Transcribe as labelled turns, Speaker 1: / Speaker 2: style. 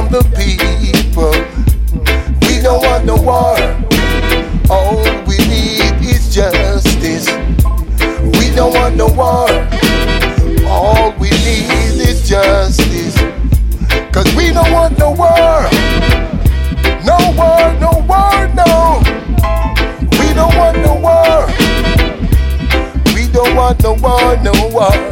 Speaker 1: from the people. We don't want no war. All we need is justice. We don't want no war. All we need is justice. Cause we don't want no war. No war, no war, no. We don't want no war. We don't want no war, no war.